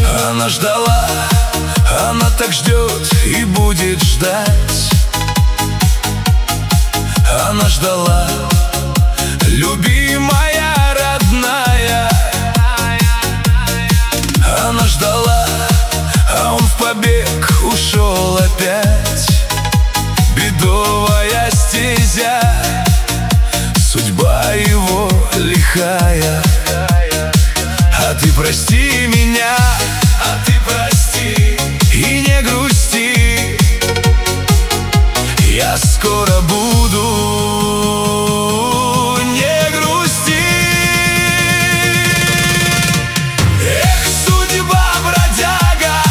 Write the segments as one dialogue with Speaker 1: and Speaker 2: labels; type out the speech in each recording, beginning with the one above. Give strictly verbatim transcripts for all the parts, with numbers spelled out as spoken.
Speaker 1: Она ждала, она так ждет и будет ждать. Она ждала, любимая, родная. Она ждала, а он в побег ушел опять. Бедовая стезя, судьба его лихая. А ты прости меня, а ты прости и не грусти. Я скоро буду, не грусти. Эх, судьба, бродяга,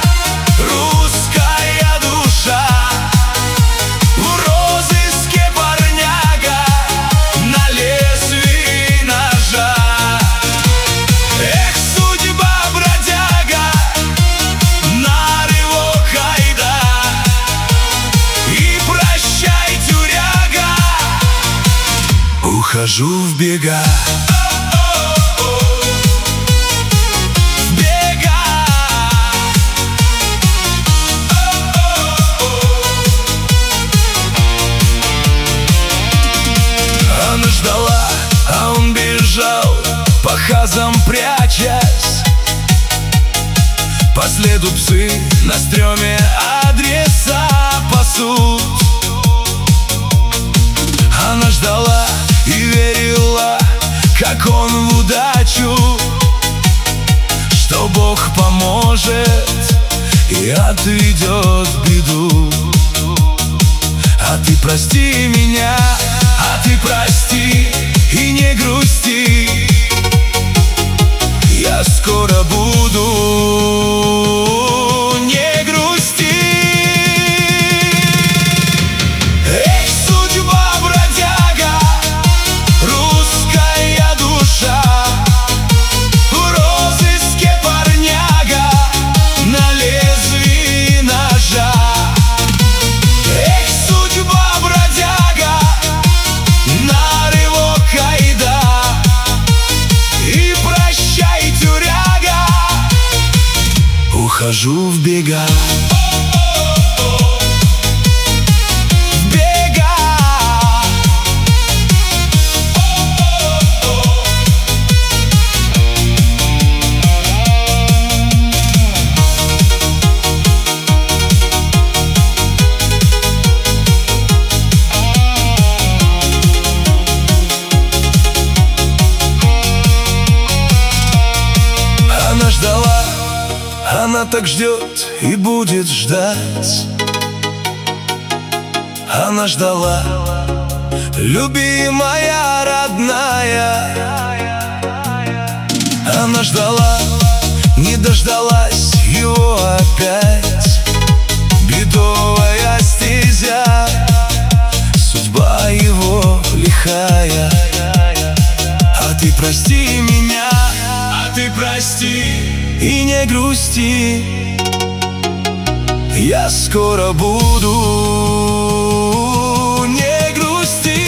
Speaker 1: русская душа, в розыске парняга, на лезвии ножа. Эх, судьба, бродяга, на рывок айда, и прощай, тюряга, ухожу в бега. Она ждала, а он бежал, по хазам прячась. По следу псы на стреме адреса пасут. Она ждала и верила, как он в удачу, что Бог поможет и отведет беду. А ты прости меня, а ты прости и не грусти. Я скоро буду, не грусти. Эх, судьба, бродяга, русская душа, в розыске парняга, на лезвии ножа. Эх, судьба, бродяга, на рывок айда, и прощай, тюряга, ухожу в бега. В бега. Она ждала, она так ждет и будет ждать. Она ждала, любимая, родная. Она ждала, не дождалась его опять. Бедовая стезя, судьба его лихая. А ты прости меня, а ты прости и не грусти. Я скоро буду, не грусти.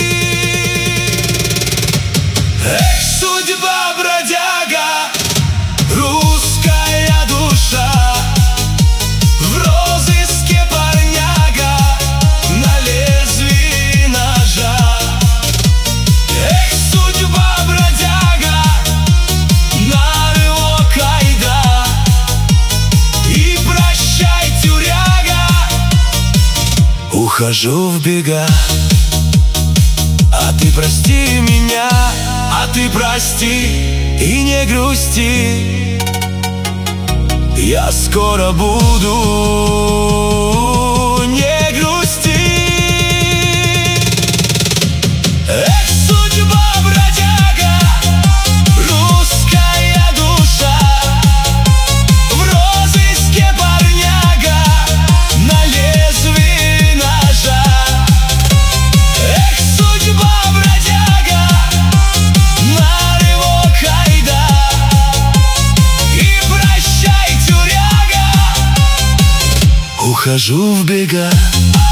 Speaker 1: Эх, судьба, бродяга, русская душа, в розыске парняга, на лезвии ножа. Эх, судьба, бродяга, на рывок айда, и прощай, тюряга, ухожу в бега. А ты прости меня, а ты прости и не грусти. Я скоро буду, не грусти. Эх, судьба, бродяга, русская душа, в розыске парняга, на лезвии ножа. Эх, судьба, бродяга, на рывок айда, и прощай, тюряга, ухожу в бега.